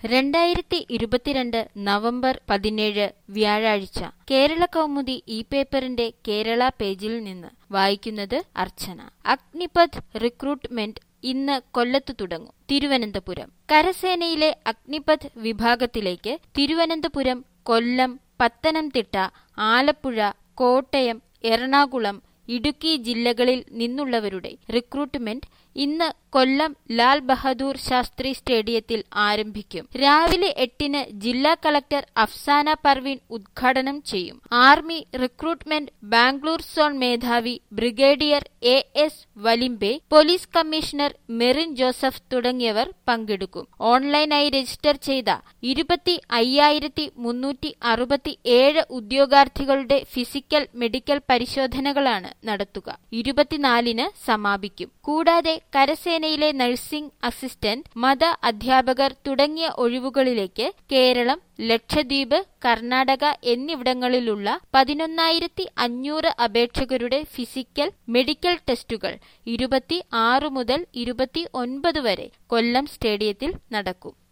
2022 November 17 വ്യാഴാഴ്ച കേരള കൗമുദി ഈ പേപ്പറിന്റെ കേരള പേജിൽ നിന്ന് വായിക്കുന്നത് അർച്ചന. അഗ്നിപഥ് റിക്രൂട്ട്മെന്റ് ഇന്ന് കൊല്ലത്ത് തുടങ്ങും. തിരുവനന്തപുരം കരസേനയിലെ അഗ്നിപഥ് വിഭാഗത്തിലേക്ക് തിരുവനന്തപുരം, കൊല്ലം, പത്തനംതിട്ട, ആലപ്പുഴ, കോട്ടയം, എറണാകുളം, ഇടുക്കി ജില്ലകളിൽ നിന്നുള്ളവരുടെ റിക്രൂട്ട്മെന്റ് ഇന്ന് കൊല്ലം ലാൽ ബഹദൂർ ശാസ്ത്രി സ്റ്റേഡിയത്തിൽ ആരംഭിക്കും. രാവിലെ 8-ന് ജില്ലാ കളക്ടർ അഫ്സാന പർവീൻ ഉദ്ഘാടനം ചെയ്യും. ആർമി റിക്രൂട്ട്മെന്റ് ബാംഗ്ലൂർ സോൺ മേധാവി brigadier AS Valimbe, police commissioner Merin Joseph തുടങ്ങിയവർ പങ്കെടുക്കും. ഓൺലൈനായി രജിസ്റ്റർ ചെയ്ത 25,367 ഉദ്യോഗാർത്ഥികളുടെ ഫിസിക്കൽ, മെഡിക്കൽ പരിശോധനകളാണ് നടത്തുക. 24-ന് സമാപിക്കും. കൂടാതെ കരസേനയിലെ നഴ്സിംഗ് അസിസ്റ്റന്റ്, മത അധ്യാപകർ തുടങ്ങിയ ഒഴിവുകളിലേക്ക് കേരളം, ലക്ഷദ്വീപ്, കർണാടക എന്നിവിടങ്ങളിലുള്ള 11,500 അപേക്ഷകരുടെ ഫിസിക്കൽ, മെഡിക്കൽ ടെസ്റ്റുകൾ 26 മുതൽ 29 വരെ കൊല്ലം സ്റ്റേഡിയത്തിൽ നടക്കും.